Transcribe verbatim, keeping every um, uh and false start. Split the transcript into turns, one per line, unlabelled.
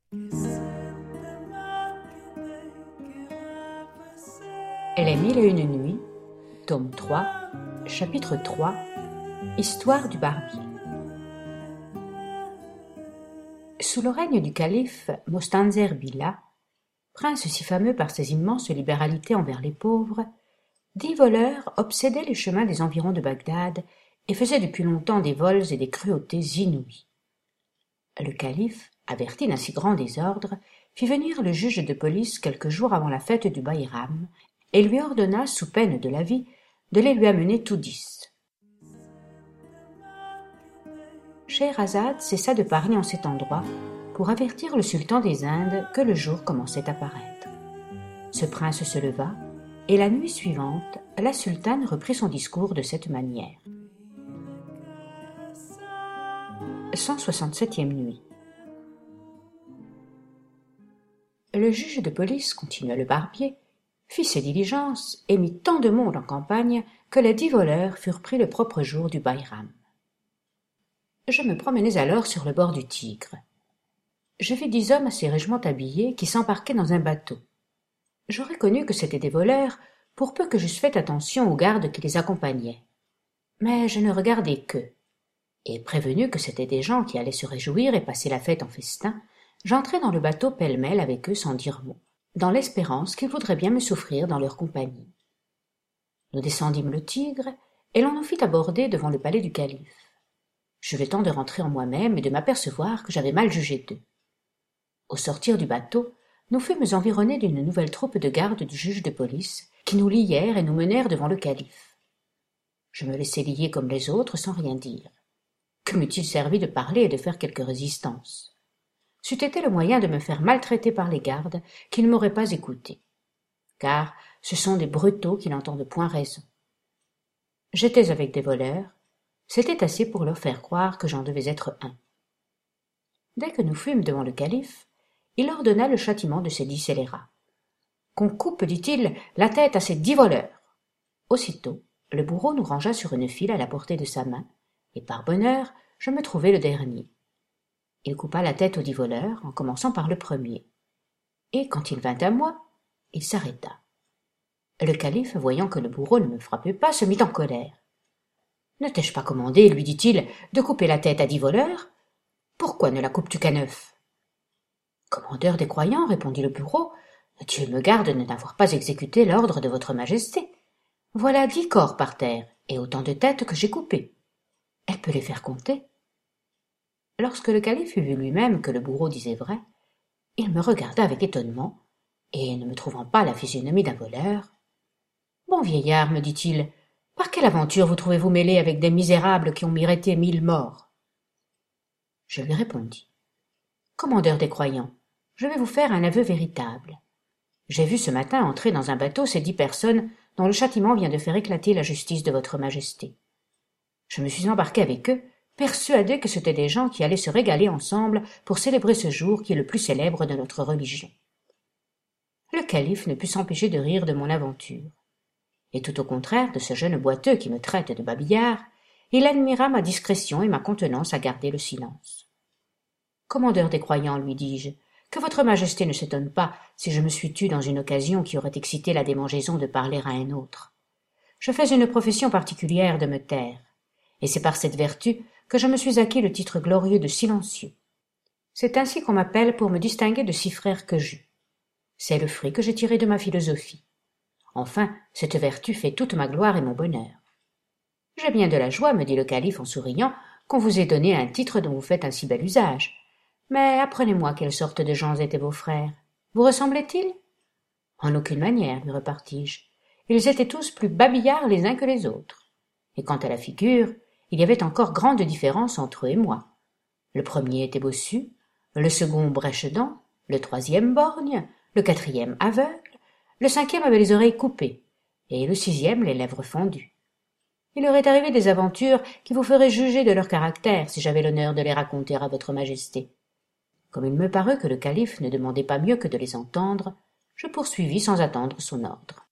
Les mille et une nuits, tome trois, chapitre trois, Histoire du barbier. Sous le règne du calife Mostanser Billah, prince si fameux par ses immenses libéralités envers les pauvres, dix voleurs obsédaient les chemins des environs de Bagdad et faisaient depuis longtemps des vols et des cruautés inouïes. Le calife, averti d'un si grand désordre, fit venir le juge de police quelques jours avant la fête du Bayram et lui ordonna, sous peine de la vie, de les lui amener tous dix. Scheherazade cessa de parler en cet endroit pour avertir le sultan des Indes que le jour commençait à paraître. Ce prince se leva, et la nuit suivante, la sultane reprit son discours de cette manière. cent soixante-septième nuit. Le juge de police, continua le barbier, fit ses diligences et mit tant de monde en campagne que les dix voleurs furent pris le propre jour du Bayram. Je me promenais alors sur le bord du Tigre. Je vis dix hommes assez richement habillés qui s'embarquaient dans un bateau. J'aurais connu que c'étaient des voleurs, pour peu que j'eusse fait attention aux gardes qui les accompagnaient. Mais je ne regardai qu'eux. Et prévenu que c'étaient des gens qui allaient se réjouir et passer la fête en festin, j'entrai dans le bateau pêle-mêle avec eux sans dire mot, dans l'espérance qu'ils voudraient bien me souffrir dans leur compagnie. Nous descendîmes le Tigre, et l'on nous fit aborder devant le palais du calife. J'eus le temps de rentrer en moi-même et de m'apercevoir que j'avais mal jugé d'eux. Au sortir du bateau, nous fûmes environnés d'une nouvelle troupe de gardes du juge de police, qui nous lièrent et nous menèrent devant le calife. Je me laissai lier comme les autres sans rien dire. Que m'eût-il servi de parler et de faire quelque résistance? C'eût été le moyen de me faire maltraiter par les gardes, qui ne m'auraient pas écouté. Car ce sont des brutaux qui n'entendent point raison. J'étais avec des voleurs, c'était assez pour leur faire croire que j'en devais être un. Dès que nous fûmes devant le calife, il ordonna le châtiment de ces dix scélérats. Qu'on coupe, dit-il, la tête à ces dix voleurs. Aussitôt, le bourreau nous rangea sur une file à la portée de sa main, et par bonheur, je me trouvai le dernier. Il coupa la tête aux dix voleurs, en commençant par le premier. Et quand il vint à moi, il s'arrêta. Le calife, voyant que le bourreau ne me frappait pas, se mit en colère. « Ne t'ai-je pas commandé, lui dit-il, de couper la tête à dix voleurs? Pourquoi ne la coupes-tu qu'à neuf ?» Commandeur des croyants, répondit le bourreau, Dieu me garde de n'avoir pas exécuté l'ordre de votre majesté. Voilà dix corps par terre, et autant de têtes que j'ai coupées. Elle peut les faire compter. Lorsque le calife eut vu lui-même que le bourreau disait vrai, il me regarda avec étonnement, et ne me trouvant pas la physionomie d'un voleur, « Bon vieillard, me dit-il, par quelle aventure vous trouvez-vous mêlé avec des misérables qui ont mérité mille morts ?» Je lui répondis, « Commandeur des croyants, je vais vous faire un aveu véritable. J'ai vu ce matin entrer dans un bateau ces dix personnes dont le châtiment vient de faire éclater la justice de votre majesté. Je me suis embarqué avec eux, persuadé que c'étaient des gens qui allaient se régaler ensemble pour célébrer ce jour qui est le plus célèbre de notre religion. » Le calife ne put s'empêcher de rire de mon aventure. Et tout au contraire de ce jeune boiteux qui me traite de babillard, il admira ma discrétion et ma contenance à garder le silence. « Commandeur des croyants, lui dis-je, que votre majesté ne s'étonne pas si je me suis tu dans une occasion qui aurait excité la démangeaison de parler à un autre. Je fais une profession particulière de me taire, et c'est par cette vertu que je me suis acquis le titre glorieux de silencieux. C'est ainsi qu'on m'appelle pour me distinguer de six frères que j'eus. C'est le fruit que j'ai tiré de ma philosophie. Enfin, cette vertu fait toute ma gloire et mon bonheur. J'ai bien de la joie, me dit le calife en souriant, qu'on vous ait donné un titre dont vous faites un si bel usage. Mais apprenez-moi quelle sorte de gens étaient vos frères. Vous ressemblaient-ils? En aucune manière, lui repartis-je. Ils étaient tous plus babillards les uns que les autres. Et quant à la figure, il y avait encore grande différence entre eux et moi. Le premier était bossu, le second brèche-dents, le troisième borgne, le quatrième aveugle, le cinquième avait les oreilles coupées, et le sixième les lèvres fendues. Il aurait arrivé des aventures qui vous feraient juger de leur caractère si j'avais l'honneur de les raconter à votre majesté. Comme il me parut que le calife ne demandait pas mieux que de les entendre, je poursuivis sans attendre son ordre.